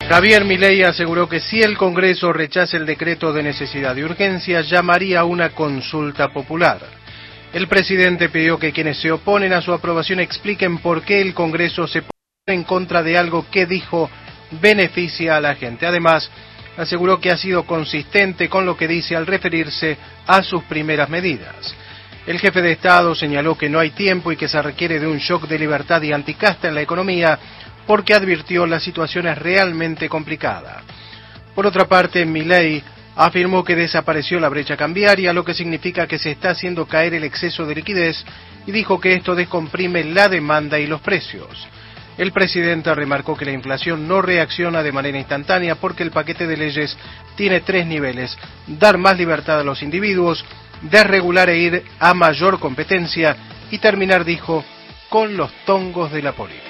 Javier Milei aseguró que si el Congreso rechaza el decreto de necesidad y urgencia, llamaría a una consulta popular. El presidente pidió que quienes se oponen a su aprobación expliquen por qué el Congreso se pone en contra de algo que, dijo, beneficia a la gente. Además, aseguró que ha sido consistente con lo que dice al referirse a sus primeras medidas. El jefe de Estado señaló que no hay tiempo y que se requiere de un shock de libertad y anticasta en la economía, porque advirtió la situación es realmente complicada. Por otra parte, Milei afirmó que desapareció la brecha cambiaria, lo que significa que se está haciendo caer el exceso de liquidez, y dijo que esto descomprime la demanda y los precios. El presidente remarcó que la inflación no reacciona de manera instantánea porque el paquete de leyes tiene 3 niveles: dar más libertad a los individuos, desregular e ir a mayor competencia, y terminar, dijo, con los tongos de la política.